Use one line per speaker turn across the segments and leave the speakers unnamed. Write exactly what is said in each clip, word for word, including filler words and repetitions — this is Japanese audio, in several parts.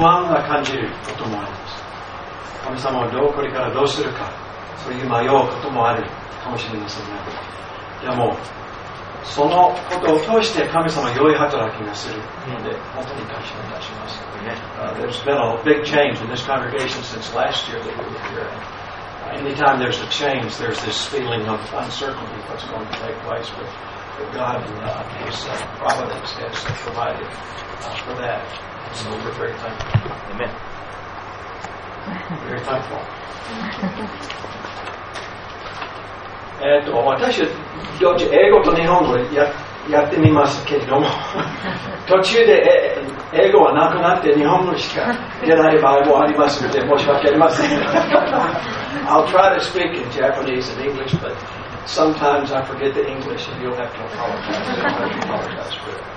不安が感じることもあります。神様をどうこれからどうするか、そういう迷うこともあるかもしれませんが、でもそのことを通して神様は良い働きがするので本当に感謝いたします。Uh, there's been a big change in this congregation since last year that we were here. Uh, anytime there's a change, there's this feeling of uncertainty of what's going to take place, but, but God uh, His uh, providence has provided uh, for that. So we're very thankful. Amen. Very thankful. えっと私はどっち英語と日本語ややってみますけれども途中で英語はなくなって日本語しか出ない場合もありますので申し訳ありません。I'll try to speak in Japanese and English, but sometimes I forget the English and you'll have to apologize for it.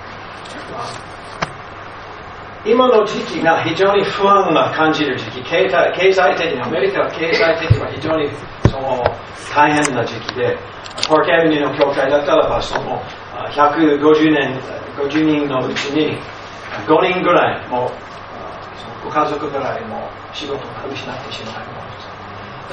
今の時期が非常に不安が感じる時期、経済、経済的にアメリカは経済的には非常にその大変な時期で、パークアベニューの教会だったらばそのひゃくごじゅうねん、ごじゅうにんのうちにごにんぐらいもそのご家族ぐらいも仕事を失ってしまいます。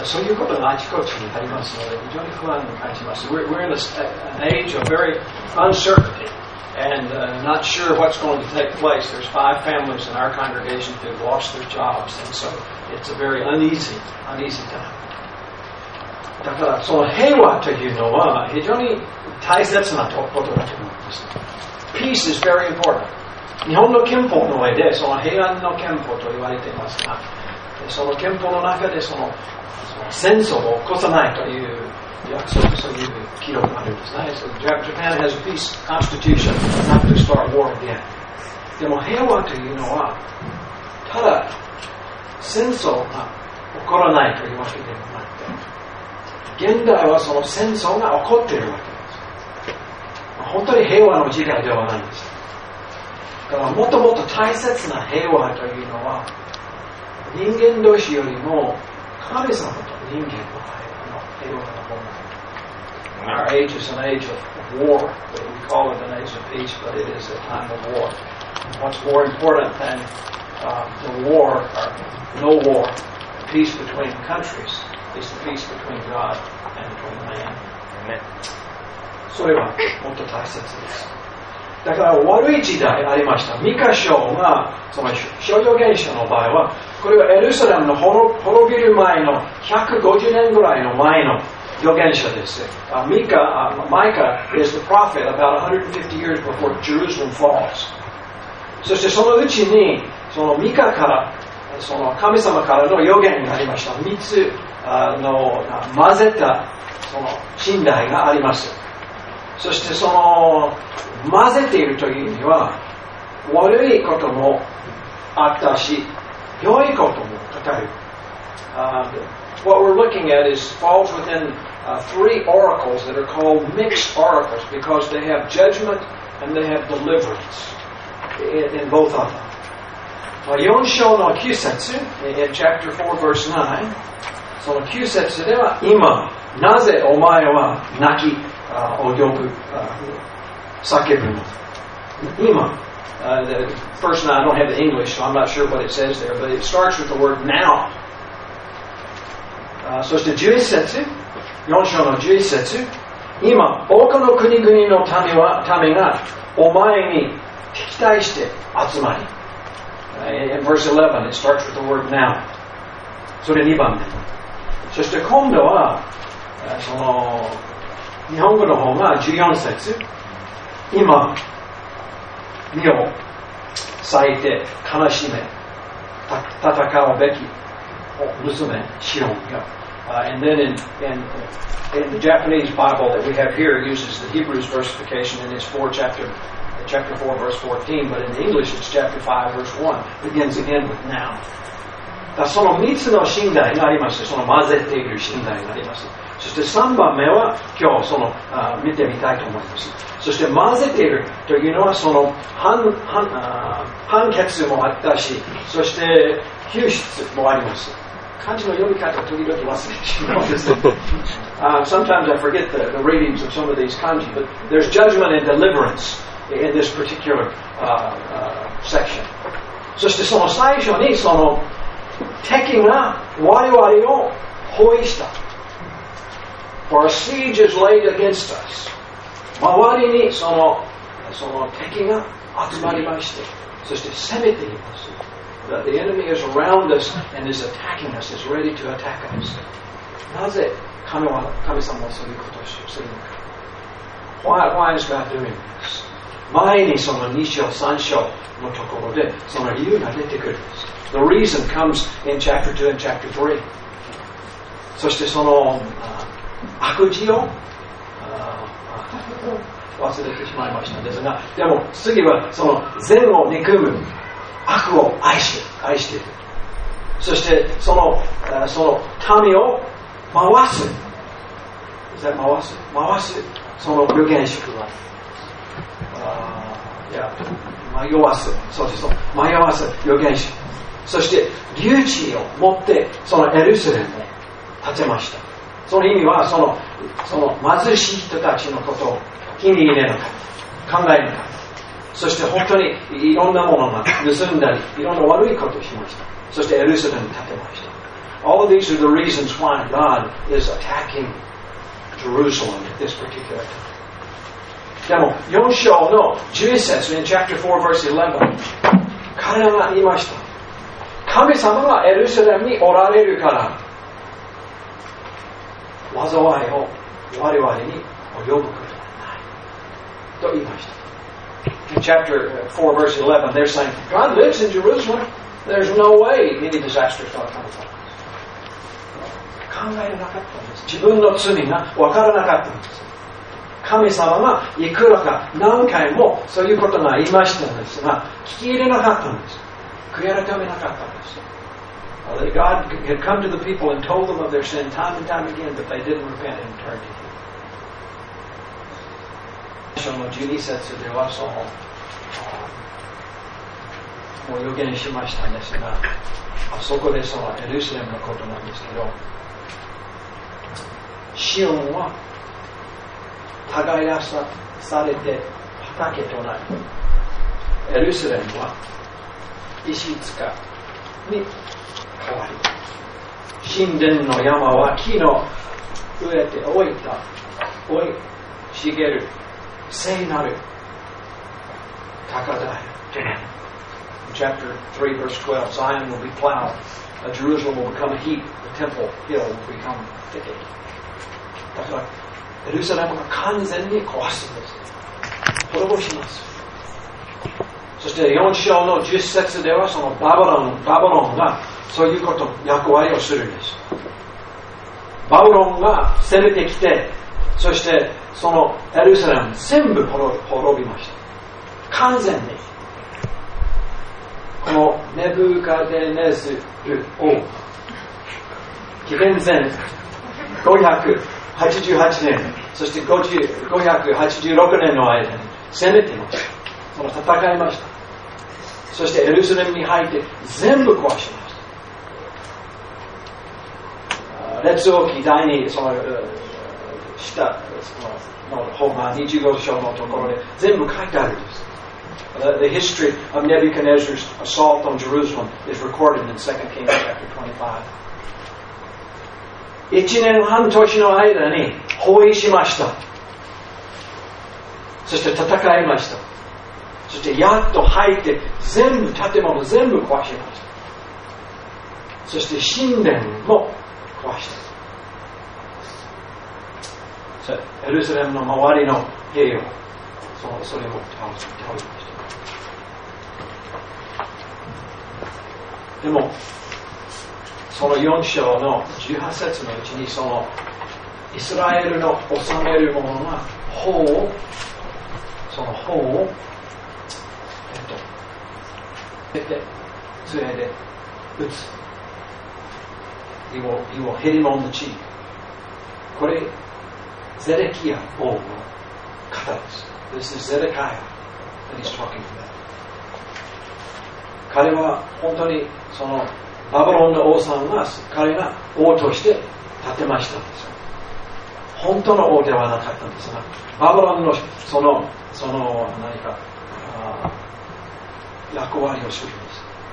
そういうことがあちこちにありますので非常に不安を感じます。We're, we're in a, an age of very uncertainty and uh, not sure what's going to take place. There's five families in our congregation who have lost their jobs, and so it's a very uneasy, uneasy time. だからその平和というのは非常に大切なことだと思います。Peace is very important. 日本の憲法の上でその平安の憲法と言われていますが、その憲法の中でその戦争を起こさないという約束、そういう記録があるんですね。So Japan has a peace constitution not to start war again. でも平和というのはただ戦争が起こらないというわけではなくて、現代はその戦争が起こっているわけです。本当に平和の時代ではないんです。だからもっともっと大切な平和というのは人間同士よりも神様と人間の平和の方が Our age is an age of war. We call it an age of peace, but it is a time of war. What's more important than uh, the war, or no war, the peace between countries, is the peace between God and between man. Amen. それはもっと大切です。だから悪い時代ありました。ミカ書がその商業現象の場合は、これはエルサレムの滅びる前のひゃくごじゅうねんぐらいの前の預言者です。Uh, Micah, uh, Micah is the prophet about one hundred fifty years before Jerusalem falls. そしてそのうちにそのミカからその神様からの預言がありました。三つの混ぜたその信頼があります。そしてその混ぜているという意味は悪いこともあったし、良いことも語る。Uh, what we're looking at is falls within uh, three oracles that are called mixed oracles because they have judgment and they have deliverance in, in both of them. Uh, よん章のきゅう節 in chapter four verse nine そのきゅう節では今なぜお前は泣きuh, を呼ぶ、uh, 叫ぶの今Uh, the first one, I don't have the English, so I'm not sure what it says there, but it starts with the word now. Uh, そしてじゅういち節、よん章のじゅういち節、今、多くの国々の民は民がお前に敵対して集まり。Uh, in verse eleven, it starts with the word now. それにばん目。そして今度は、uh, その日本語の方がじゅうよん節、今、身を裂いて悲しめ戦うべき娘シオンが and then in, in, in the Japanese Bible that we have here it uses the Hebrews versification in its four chapter chapter four verse fourteen but in the English it's chapter five verse one begins again with now だその三つの信頼がありましてその混ぜている信頼がありますそして三番目は今日そのあ見てみたいと思いますそして混ぜているというのはその判判決もあったしそして救出もあります漢字の読み方を時々忘れてしまうんです、uh, Sometimes I forget the, the readings of some of these kanji but there's judgment and deliverance in this particular uh, uh, section そしてその最初にその敵が我々を包囲した。For a siege is laid against us. 周りにその、その敵が集まりまして、そして攻めています。The enemy is around us and is attacking us, is ready to attack us. なぜ神は神様はそういうことをするのか。Why, why is God doing this? 前にそのに章さん章のところでその理由が出てくるんです。The reason comes in chapter two and chapter three. そしてその悪事を忘れてしまいましたですが、でも次はその善を憎む、悪を愛して、愛している。そしてそのその民を回す。回す、回す。その預言者は、あいや迷わす、そうです、迷わす預言者。そして竜地を持ってそのエルサレムを建てました。その意味はそのその貧しい人たちのことを気に入れなかった、考えなかった。そして本当にいろんなものが盗んだり、いろんな悪いことをしました。そしてエルサレムを建てました。All of these are the reasons why God is attacking Jerusalem at this particular time. でもよん章のじゅういち節 in chapter four verse eleven 彼らが言いました。神様がエルサレムにおられるから災いを我々に及ぶことはないと言いました。In chapter four verse eleven they're saying God lives in Jerusalem. There's no way any disaster is going to come from us. 考えなかったんです。自分の罪が分からなかったんです。神様がいくらか何回もそういうことが言いましたんですが、聞き入れなかったんです。悔い改めなかったんです。God had come to the people and told them of their sin time and time again, but they didn't repent and turn to Him. 章のじゅうに節ではそのもう予言しましたんですが、あそこでそのエルサレムのことなんですけど、シオンは耕さされて畑となり、エルサレムは石塚に変わり、神殿の山は木の植えておいた生い茂る聖なる高台となり。Chapter three, verse twelve, Zion will be plowed, uh, Jerusalem will become a heap, the temple hill will become thicket. だからエルサレムが完全に壊すんです。滅ぼします。そしてよん章のじゅっ節ではそのバビロン、バビロンがそういうこと、役割をするんです。バビロンが攻めてきて、そしてそのエルサレム全部滅びました。完全に。このネブカデネズル王、紀元前ごひゃくはちじゅうはちねん、そしてごひゃくはちじゅうろくねんの間に攻めていました。その戦いました。そしてエルサレムに入って全部壊しました。列王記第二その下の本がにじゅうご章のところで全部書いてあるんです。The history of Nebuchadnezzar's assault on Jerusalem is recorded in Second Kings chapter twenty-five. 一年半年の間に包囲しました。そして戦いました。そしてやっと入って全部建物全部壊しました。そして神殿も壊した。エルサレムの周りの兵をそれを倒しました。でもそのよん章のじゅうはち節のうちにそのイスラエルの治める者が砲をその砲をえっと出て杖で撃つ。He will, he will hit him on the cheek. これゼデキヤ王の方です。This is Zedekiah that he's talking about. 彼は本当にそのバビロンの王さんが彼が王として建てましたんです。本当の王ではなかったんですが、バビロンのそのその何か役割をするんです。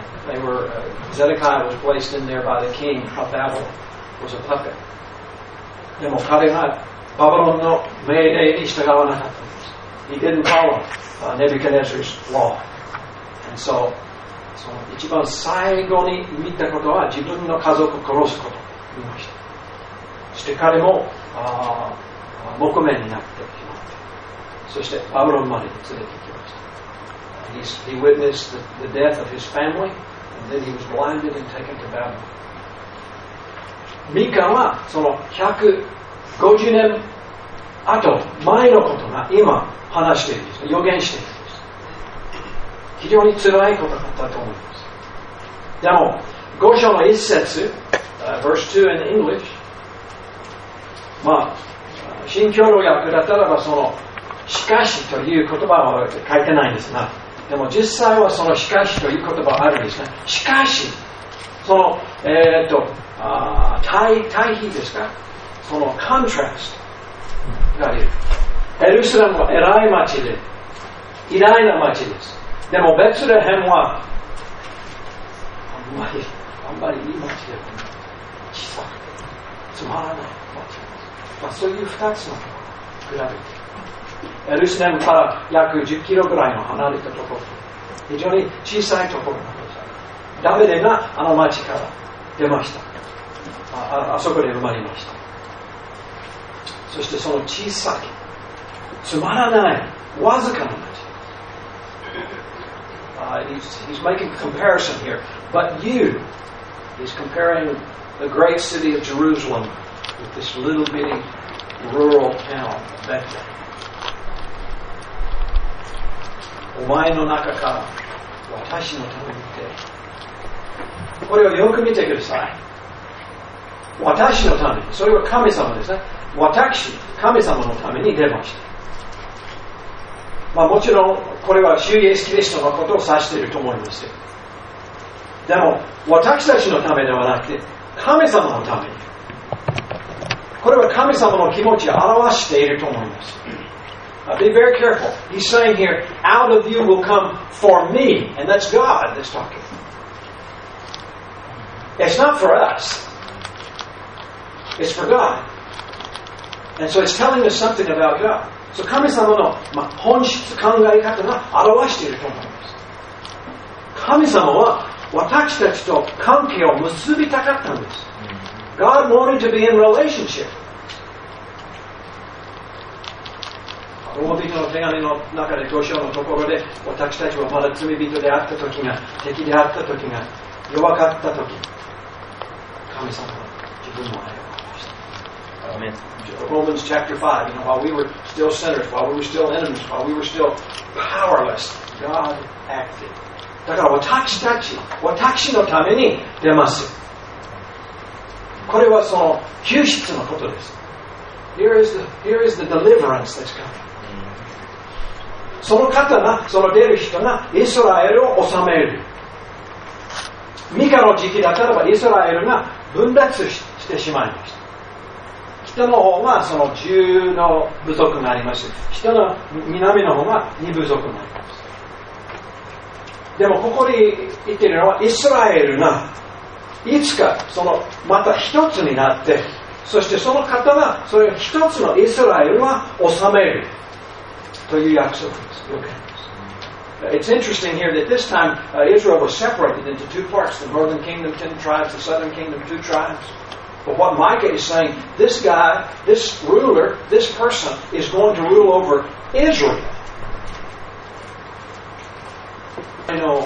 They were, uh, Zedekiah was placed in there by the king of Babylon, was a puppet. でも彼がバビロンの命令に従わなかったんです。He didn't follow uh, Nebuchadnezzar's law. And so, その一番最後に見たことは自分の家族を殺すことを見ました。そして彼もあ木目になってしまって、そしてバビロンまで連れて行きました。He's, he witnessed the, the death of his family, and then he was blinded and taken to Babylon. ミカはそのひゃくごじゅうねん後、前のことが今話しているんです。予言しているんです。非常に辛いことだったと思います。でも、ご章の一節、uh, verse two in English、まあ、新共同訳だったらばその、しかしという言葉は書いてないんですが、でも実際はそのしかしという言葉があるんですね。しかし、その、えー、っと、あ対、対比ですか、そのコントラストがいる。エルサレムは偉い町で、偉大な町です。でもベツレヘムは、あんまり、あんまりいい町ではない。小さくて、つまらない町です。まあ、そういう二つの比べて。エルサレムから約じゅっキロぐらいの離れたところ、非常に小さいところなんです。ダビデがあの町から出ました。あ, あそこで生まれました。そしてその小さい、つまらない、わずかな町。Uh, he's, he's making a comparison here. But you, he's comparing the great city of Jerusalem with this little bitty rural town of Bethlehem. お前の中から私のためにってこれをよく見てください。私のために、それは神様ですね。私、神様のために出ました。まあもちろんこれは主イエスキリストのことを指していると思いますよ。でも私たちのためではなくて神様のために、これは神様の気持ちを表していると思います。Uh, be very careful. He's saying here, out of you will come for me. And that's God that's talking. It's not for us. It's for God. And so it's telling us something about God. So 神様の、まあ、本質考え方が表していると思います。神様は私たちと関係を結びたかったんです。God wanted to be in relationship.ローマ人の手紙の中でご章のところで私たちはまだ罪人であった時が敵であった時が弱かった時神様は自分の愛を表した。Amen. Romans chapter five, you know, while we were still sinners, while we were still enemies, while we were still powerless, God acted. だから私たち、私のために出ます。これはその救出のことです。Here is the, here is the deliverance that's coming.その方が、その出る人がイスラエルを治める。ミカの時期だったらばイスラエルが分裂してしまいました。北の方がそのじゅうの部族があります。北の南の方がに部族があります。でもここに言っているのはイスラエルがいつかそのまた一つになって、そしてその方がそれを一つのイスラエルは治める。という約束です。It's interesting here that this time uh, Israel was separated into two parts, the northern kingdom, ten tribes, the southern kingdom, two tribes. But what Micah is saying, this guy, this ruler, this person is going to rule over Israel. I know,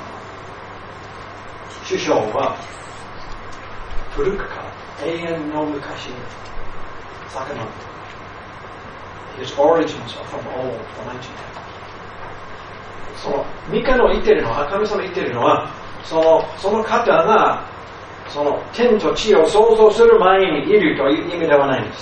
首相は古くから永遠の昔に遡って His origins are from old, from ancient times. そのミカの言っているのは、神様言っているのは、そのその方がその天と地を創造する前にいるという意味ではないんです。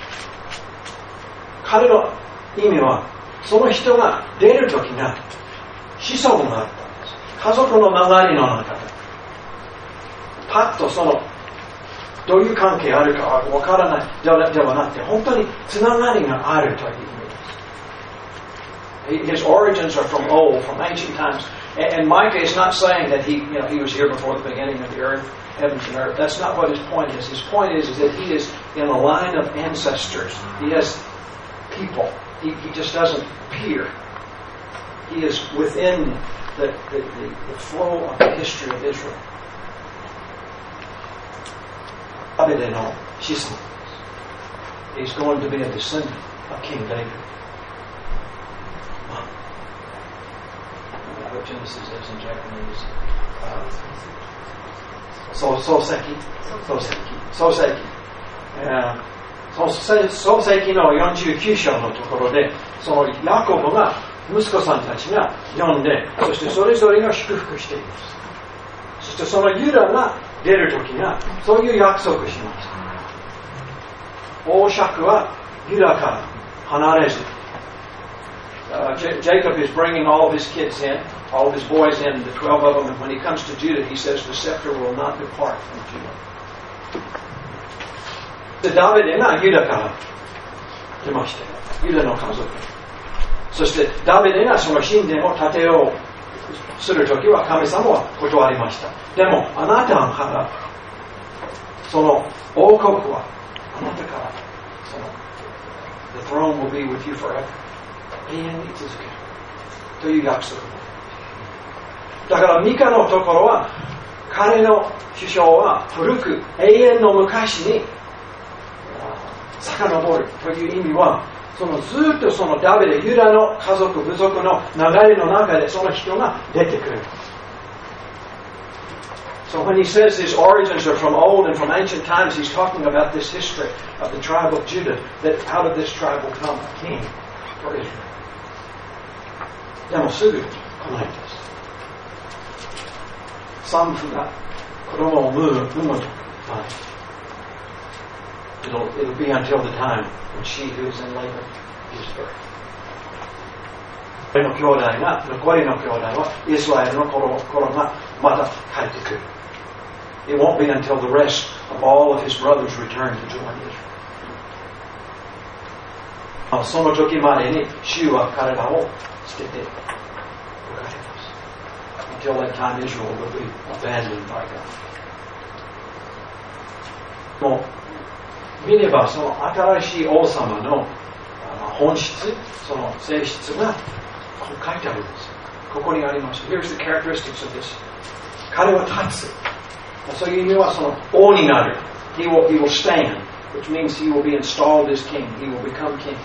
彼の意味は、その人が出るときが子孫があったんです。家族の流れの中で、パッとそのどういう関係あるかわからないではなくて、本当につながりがあるという意味です。His origins are from old, from ancient times. And, and Micah is not saying that he, you know, he was here before the beginning of the earth, heavens and earth. That's not what his point is. His point is, is that he is in a line of ancestors. He has people. He, he just doesn't appear. He is within the, the, the, the flow of the history of Israel. He's going to be a descendant of King David. What Genesis is in Japanese. Uh, so, Soseki. Soseki. Soseki. Uh, 創世記のよんじゅうきゅう章のところで、そのヤコブが息子さんたちが読んで、そしてそれぞれが祝福しています。そしてそのユダが出るときがそういう約束しました。王爵はユダから離れず、uh, Jacob is bringing all of his kids in, all of his boys in, the twelve of them, and when he comes to Judah, he says the scepter will not depart from Judah. でダビデがユダから来まして、ユダの家族。そしてダビデがその神殿を建てようするときは神様は断りました。でもあなたからその王国はあなたからその The throne will be with you forever 永遠に続けるという約束。だからミカのところは彼の首相は古く永遠の昔に遡るという意味は、そのずっとそのダビデ、ユダの家族、部族の流れの中でその人が出てくる。So when he says his origins are from old and from ancient times, he's talking about this history of the tribe of Judah, that out of this tribe will come a king for Israel. でもすぐ来ないんです。産婦が子供を産む、産むと。It'll, it'll be until the time when she who is in labor gives birth. 残りの兄弟が、残りの兄弟はイスラエルの頃がまた帰ってくる。It won't be until the rest of all of his brothers return to join Israel. その時までに主は彼らを捨てておかれます。Until that time, Israel will be abandoned by God. もう見ればその新しい王様の本質、その性質がこう書いてあるんです。ここにあります。Here's the characteristics of this. 彼は立つ。そういう意味はその王になる。He will, he will stand, which means he will be installed as king. He will become king.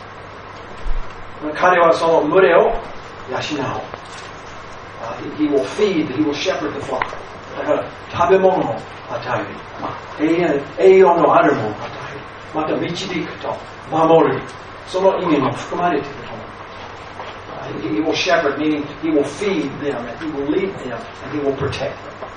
彼はその群れを養う。Uh, he will feed, he will shepherd the flock. だから食べ物を与える。まあ、永遠、栄養のあるものを与える。また導くと守る。その意味も含まれていると思う。Uh, he will shepherd, meaning he will feed them, and he will lead them, and he will protect them.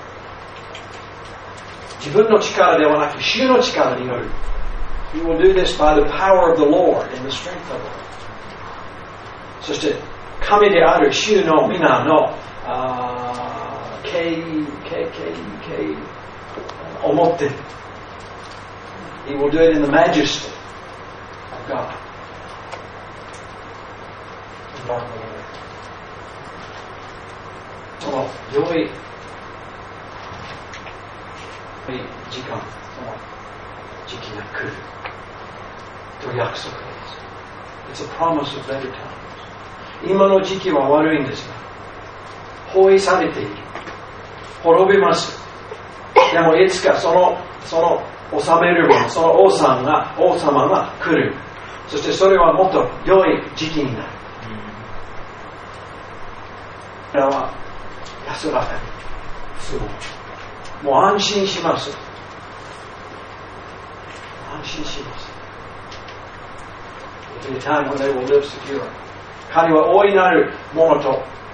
自分の力ではなく、主の力による。He will do this by the power of the Lord and the strength of the Lord. そして、神である主の皆の、あー、敬意、敬意、敬意、思っている。He will do it in the majesty of God. その良い時間、その時期が来ると約束です。It's a promise of better times. 今の時期は悪いんですが、包囲されている。滅びます。でもいつかその、その治めるもの、その王様が、王様が来る。そしてそれはもっと良い時期になる。これは安らかに過ごす。もう安心します。安心します。In a time when they will live secure. 彼は大いなるものと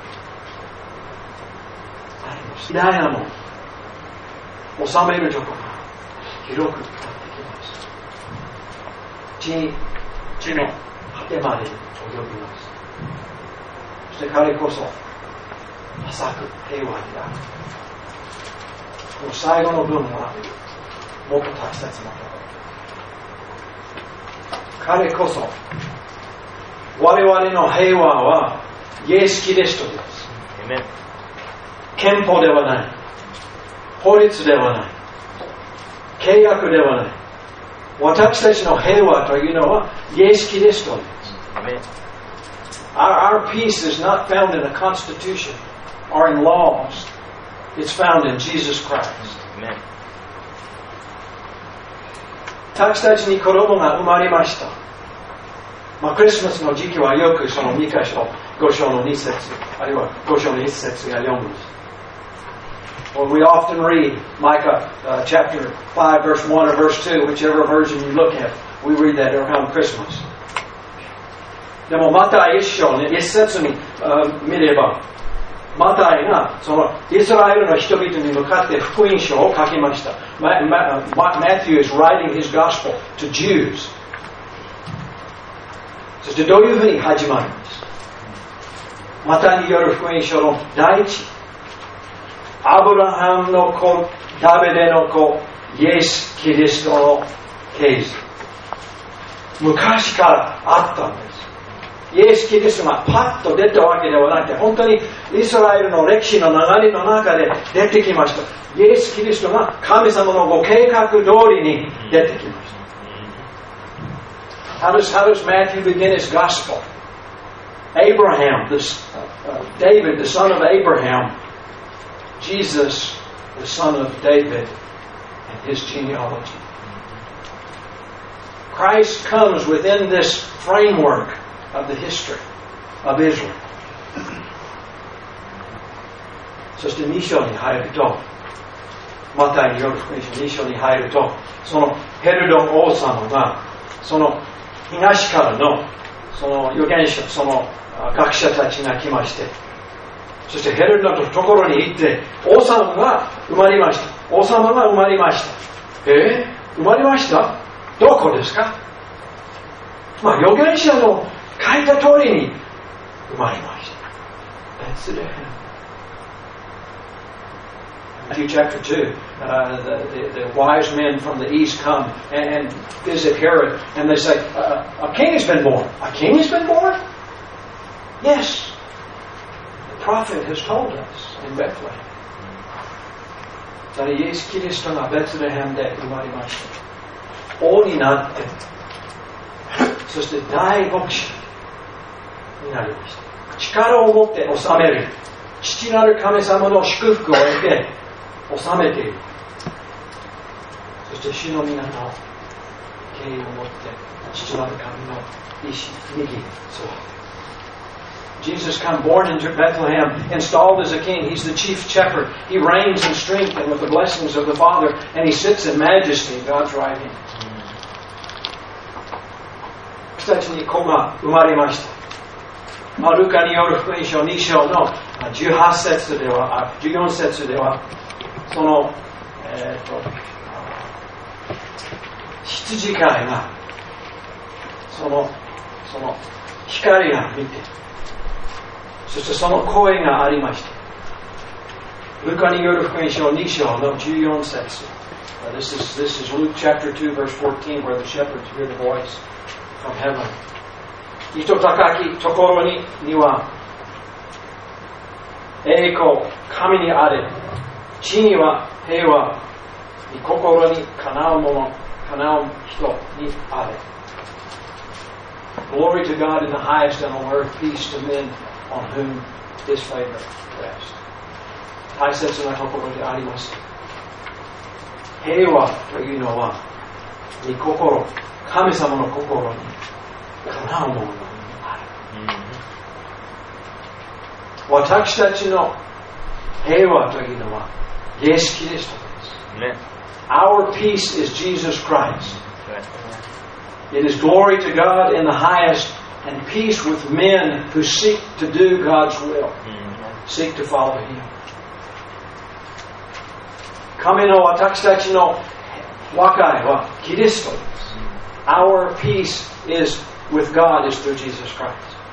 あります。偉大なもの。治めるところが広くなってきます。地に、地の果てまで及びます。そして彼こそ浅く平和になる。この最後の文はもっと大切なところ。彼こそ我々の平和はイエス・キリストです。 憲法ではない。法律ではない。契約ではない。私たちの平和というのはイエス・キリストです。Our, our peace is not found in a constitution or in laws. It's found in Jesus Christ. 私たちに子供が生まれました。まあ、クリスマスの時期はよくそのに箇所、ご章のに節、あるいはご章のいち節が読むんです。Well, we often read Micah uh, chapter five, verse one or verse two, whichever version you look at. We read that around Christmas. でもマタイ一章ね、一節に、uh, 見れば、マタイがそのイスラエルの人々に向かって福音書を書きました。Matthew is writing his gospel to Jews. そしてどういうふうに始まるんです。マタイによる福音書の第一。アブラハムの子、ダビデの子、イエス・キリストの系図。昔からあったんです。イエス・キリストがパッと出たわけではなくて、本当にイスラエルの歴史の流れの中で出てきました。イエス・キリストが神様のご計画通りに出てきました。How does, how does Matthew begin his gospel? Abraham, the, uh, David, the son of Abraham.Jesus, the son of David, and his genealogy. Christ comes within this framework of the history of Israel. そしてに章に入ると、マタイによる福音書に章に入ると、そのヘルド王様が、その東からのその預言者、その学者たちが来まして、そしてヘルドのところに行って、王様が生まれました。王様が生まれました。えー、生まれました？どこですか？まあ、預言者の書いた通りに生まれました。That's it. Matthew chapter two, uh, the, the, the wise men from the east come and, and visit Herod, and they say, uh, a king has been born. A king has been born? Yes.The prophet has told us in Bethlehem. それイエス・キリストがベツレヘムで生まれました。王になって、そして大牧者になりました。力を持って治める。父なる神様の祝福を得て治めている。そして主の皆の敬意を持って父なる神の意志、右に座って。Jesus come born in Bethlehem, installed as a king. He's the chief shepherd. He reigns in strength and with the blessings of the Father, and he sits in majesty in God's right hand. 私たちに子が生まれました。ルカによる福音書に章のじゅうはち節では、じゅうよん節では、その、えー、と羊飼いが、その、その光が見て、そしてその声がありました。ルカによる福音書に章のじゅうよん節。This is, this is Luke chapter two, verse fourteen, where the shepherds hear the voice from heaven. 糸高きところにには、栄光、神にあれ。地には平和、心にかなうもの、かなう人にあれ。Glory to God in the highest, and on earth peace to men.On whom His favor rests. 大切なところであります。平和というのは、御心、神様の心にかなうものがある。Mm-hmm. 私たちの平和というのは、イエス・キリストです。Our peace is Jesus Christ. It is glory to God in the highest.And peace with men who seek to do God's will, seek to follow Him. 神の私たちの和解はキリストです。Our peace is with God is through Jesus Christ.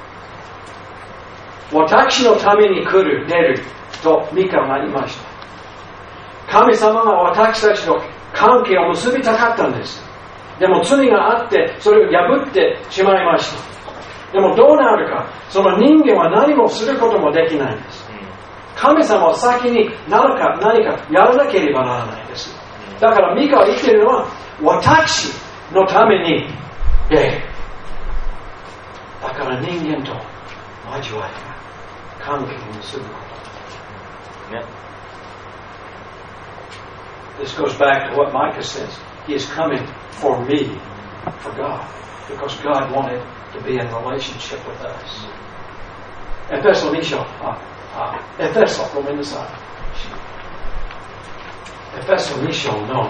私のために来る、出るとミカが言いました。神様が私たちの関係を結びたかったんです。でも罪があって、それを破ってしまいました。でもどうなるか、その人間は何もすることもできないんです。 神様は先に何か何かやらなければならないです。だからミカは言っているのは、私のために、えだから人間と交わりが関係にすること。ね。This goes back to what Micah says. He is coming for me, for God, because God wanted to be in relationship with us. エペソに章、あ、あ、エペソ、ごめんなさい。エペソに章の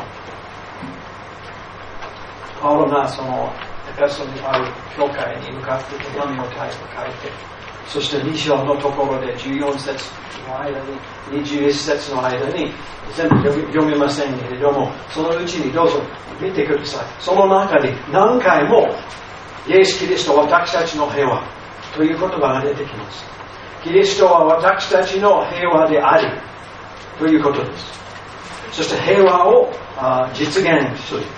パウロがそのエペソにある教会に向かって手紙を書いて、そしてに章のところでじゅうよん節の間に、にじゅういち節の間に全部読めませんけれども、そのうちにどうぞ見てください。その中で何回もイエス・キリストは私たちの平和という言葉が出てきます。キリストは私たちの平和でありということです。そして平和を実現する、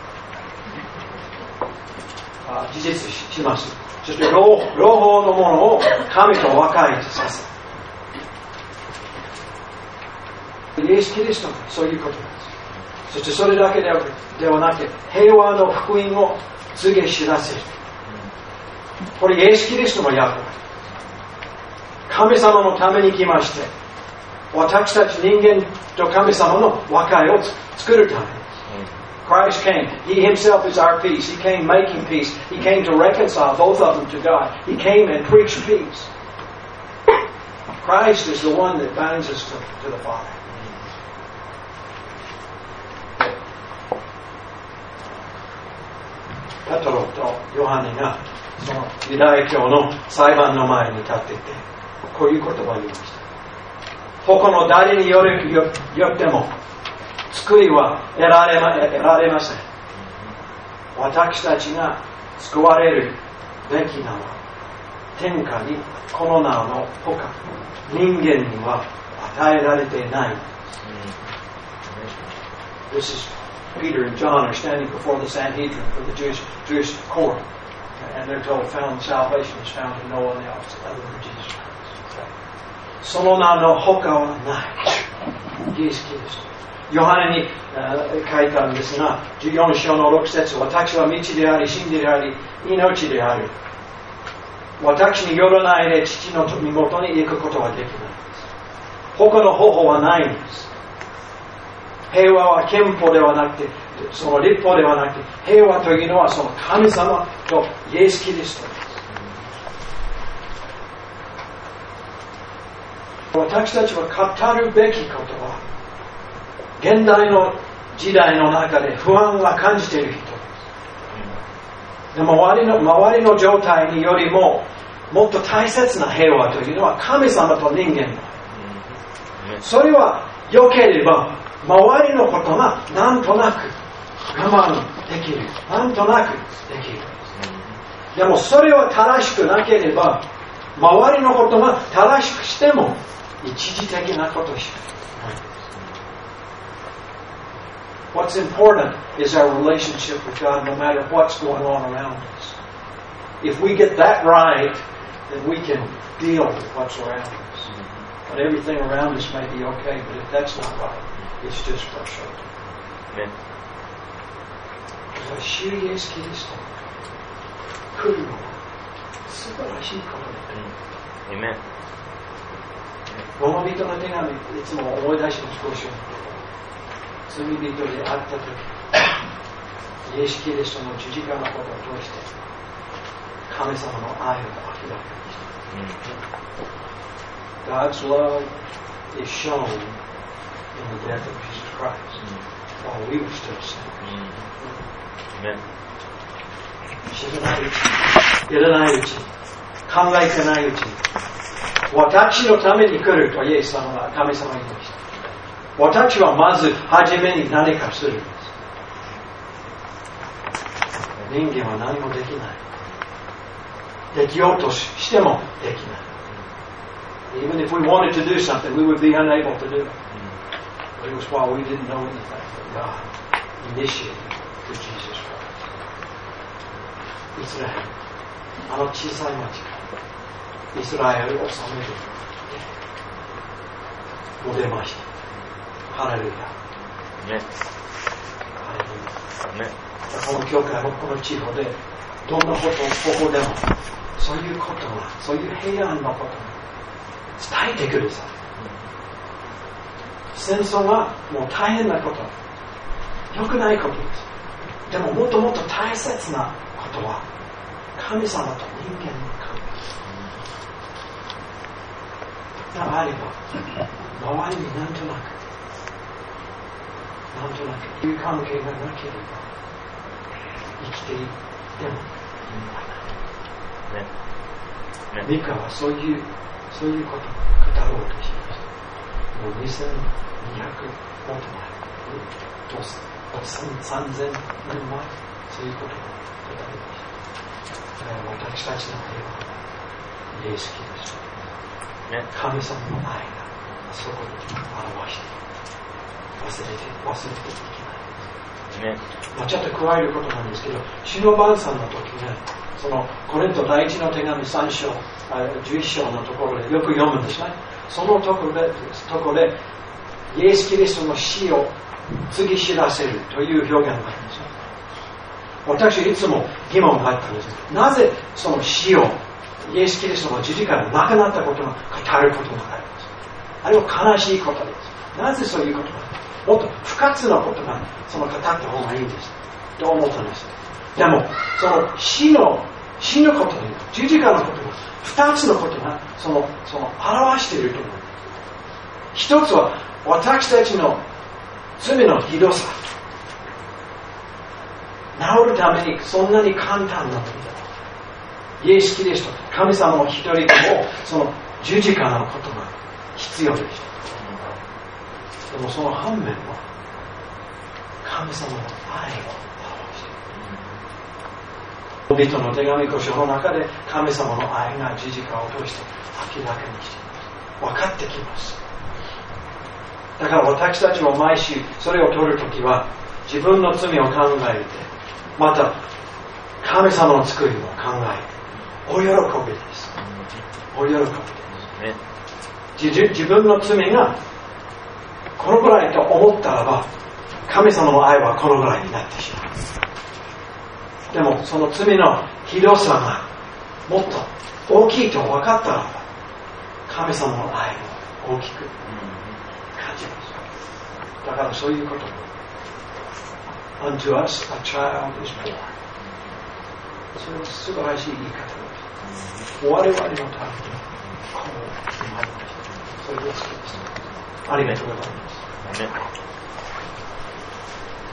事実します。そして両方のものを神と和解させイエス・キリストがそういうことです。そしてそれだけではなくて平和の福音を告げ知らせる。これイエス・キリストの役割。神様のために来まして、私たち人間と神様の和解を作るためです。Christ came. He himself is our peace. He came making peace. He came to reconcile both of them to God. He came and preached peace. Christ is the one that binds us to, to the Father. ペトロとヨハネがそのユダヤ教の裁判の前に立っていて、こういう言葉を言いました。他の誰によるよっても救いは得られま、得られません。私たちが救われるべき名は天下にこの名のほか人間には与えられていない。This is Peter and John are standing before the Sanhedrin for the Jewish, Jewish court, and they're told found salvation is found in no one else other than Jesus Christ. その名の他はない。イエス・キリスト。ヨハネに書いたんですが、じゅうよん章のろく節、私は道であり、真理であり、命である。私によらないで父の身元に行くことはできないです。他の方法はないんです。平和は憲法ではなくて、その立法ではなくて、平和というのはその神様とイエス・キリストです。私たちは語るべきことは、現代の時代の中で不安が感じている人です。で周りの、周りの状態によりも、もっと大切な平和というのは神様と人間の。それは良ければ、周りのことがなんとなく我慢できる。なんとなくできる。でもそれは正しくなければ、周りのことが正しくしても一時的なことしかない。What's important is our relationship with God no matter what's going on around us. If we get that right, then we can deal with what's around us. But everything around us may be okay, but if that's not right, it's just frustrating. Amen. 主イエス・キリストが来るのは素晴らしいことです。Amen. ローマ人の手紙、いつも思い出します。ご一緒に。罪人であったとき、イエス・キリストの十字架のことを通して神様の愛を明らかにした。God's love is shown in the death of Jesus Christ while we were still sinners. Amen. 知らないうちに、やらないうちに、考えてないうちに、私のために来るとイエス様が神様に言いました。私はまず初めに何かするんです。人間は何もできない。できようとしてもできない。Even if we wanted to do something, we would be unable to do it. But it was while we didn't know anything that God initiated through Jesus Christ. イスラエル、あの小さい町からイスラエルを治める。 も出ました。ハレルヤ。
ね。
ハレルヤ。
ね。
この教会もこの地方でどんなことをここでもそういうことが、そういう平安のことが伝えてくるさ。戦争はもう大変なこと、良くないことです。でももっともっと大切なことは神様と人間の関係があれば、周りになんとなくなんとなくいう関係がなければ生きていっても意味はない。ねね、ミカはそういうそういうことを語ろうとしました。もうにせんにひゃくもっと前とさんぜんねんまえ、そういうことを語りました。だから私たちの平和はイエス・キリスト、ね、神様の愛がそこに表して忘れて忘れていけないです、ね。まあ、ちょっと加えることなんですけど、主の晩餐の時ね、そのコリント第一の手紙さん章、じゅういっ章のところでよく読むんですね。そのところで、ところでイエス・キリストの死を次知らせるという表現があるんですね。私いつも疑問があったんです。なぜその死をイエス・キリストの十字架で亡くなったことが語ることがあるんです。あれは悲しいことです。なぜそういうことがもっと不活なことがその語った方がいいんですと思ったんです。でもその死の死のことに十字架のことが二つのことがそのその表していると思う。一つは私たちの罪のひどさ、治るためにそんなに簡単なことだ。イエス・キリスト、神様の一人をその十字架のことが必要でした。でもその反面は神様の愛を表している。人々の手紙ご書の中で神様の愛が十字架を通して明らかにしています。分かってきます。だから私たちも毎週それを取るときは自分の罪を考えて、また神様の作りを考えてお喜びです。お喜びです。自, 自分の罪がこのぐらいと思ったらば、神様の愛はこのぐらいになってしまう。でもその罪のひどさがもっと大きいと分かったらば、神様の愛を大きく感じます。だからそういうこと。Unto us a child is born。それは素晴らしい言い方です。我々のためにこう生まれました。それで好きです。ありがとうございます。